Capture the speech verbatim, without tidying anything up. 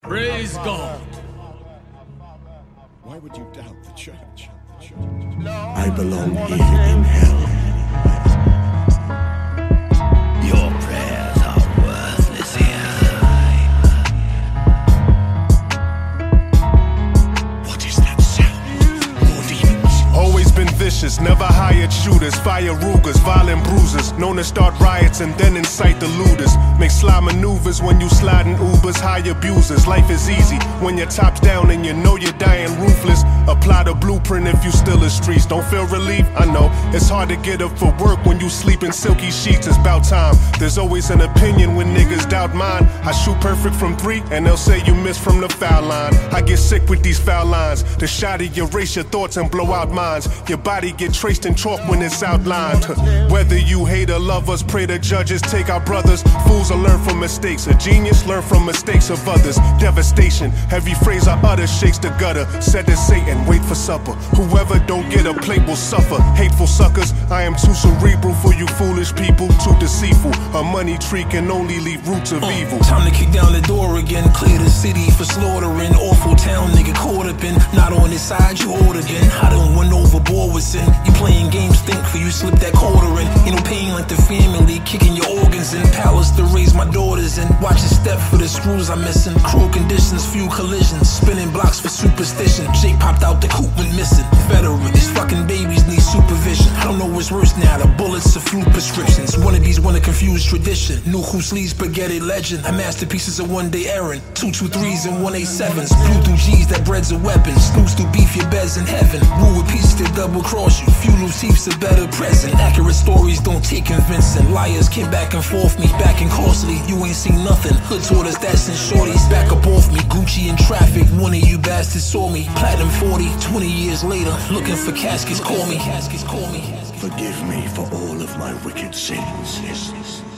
Praise God. Why would you doubt the church? I belong here in hell. Your prayers are worthless here. What is that sound? More demons. Always been vicious, never hired shooters, fire Rugers, violent bruisers, known to start riots and then incite the looters. Make sly maneuvers when you slide in Ubers, high abusers. Life is easy when your top's down and you know you're dying ruthless. Apply the blueprint if you still in streets. Don't feel relief? I know it's hard to get up for work when you sleep in silky sheets. It's about time. There's always an opinion when niggas doubt mine. I shoot perfect from three and they'll say you missed from the foul line. I get sick with these foul lines. The shot of erase your thoughts and blow out minds. Your body get traced in chalk when it's outlined. Whether you hate or love us, pray the judges take our brothers. Fools will learn from mistakes. A genius learn from mistakes of others. Devastation. Every phrase I utter shakes the gutter. Said to Satan, wait for supper. Whoever don't get a plate will suffer. Hateful suckers, I am too cerebral for you foolish people. Too deceitful. A money tree can only leave roots of uh, evil. Time to kick down the door again. Clear the city for slaughtering. Awful town, nigga caught up in. Not on this side, you oughta been. I done went overboard with sin. You playing games, think for you slip that quarter in. You know pain like the family, kicking your organs in. Palace to raise my daughters in. Watch a step for the screws I'm missing. Cruel conditions, few collisions. Spinning blocks for superstition. Jake popped out the coop went missing. Veteran, these fucking babies need supervision. I don't know what's worse now, the bullets or flu prescriptions. Wannabes wanna confuse tradition. New Husli spaghetti legend. A masterpieces of one day errand. Two two threes and one eight sevens. Blew through G's that bread's a weapon. Snooze through beef, your bed's in heaven. Rule with pieces that double cross you. Few loose heaps a better present. Accurate stories don't take convincing. Liars came back and forth me, back and costly. You ain't seen nothing. Hood taught us that since shorties. Back up off me, Gucci in traffic. One of you bastards saw me. Platinum forty, twenty years later. Looking for caskets, call me. Caskets, call me. Forgive me for all of my wicked sins.